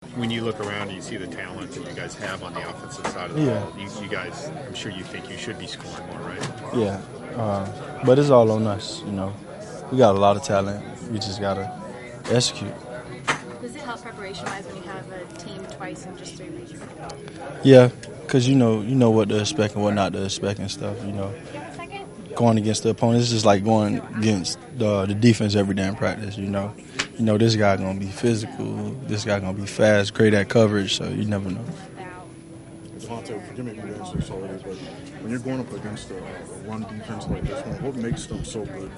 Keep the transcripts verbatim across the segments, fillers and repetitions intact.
when you look around and you see the talent that you guys have on the offensive side of the Yeah. ball, you, you guys, I'm sure you think you should be scoring more, right? Yeah, uh, but it's all on us, you know. We got a lot of talent. We just got to execute. Does it help preparation-wise when you have a team twice in just three weeks? Yeah, because you know, you know what to expect and what not to expect and stuff, you know. Going against the opponent, it's just like going against the, the defense every day in practice, you know. You know, this guy going to be physical, this guy going to be fast, great at coverage, so you never know. Devontae, forgive me if you answered this already, but when you're going up against a, a run defense like this one, what makes them so good?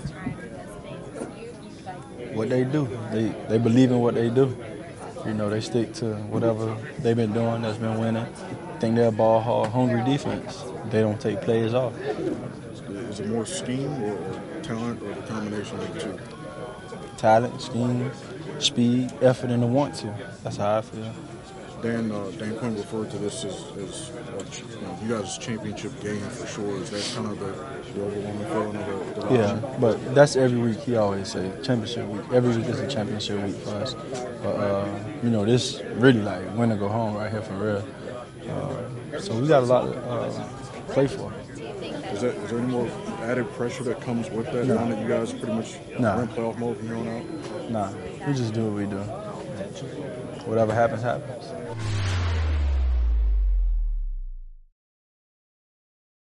What they do. They they believe in what they do. You know, they stick to whatever they've been doing that's been winning. I think they're a ball hard, hungry defense. They don't take plays off. Is it more scheme or, or talent or the combination of the two? Talent, scheme, speed, effort, and the want to. That's how I feel. Dan, uh, Dan Quinn referred to this as, as uh, you know, you guys' championship game for sure. Is that kind of the, the overwhelming feeling of the, the Yeah, but that's every week. He always say championship week. Every week is a championship week for us. But uh, you know, this really like win or go home right here for real. Uh, so we got a lot to uh, play for. Is, that, is there any more added pressure that comes with that? No. Now that you guys pretty much No. are in playoff mode from here on out? Nah, we just do what we do. Whatever happens, happens.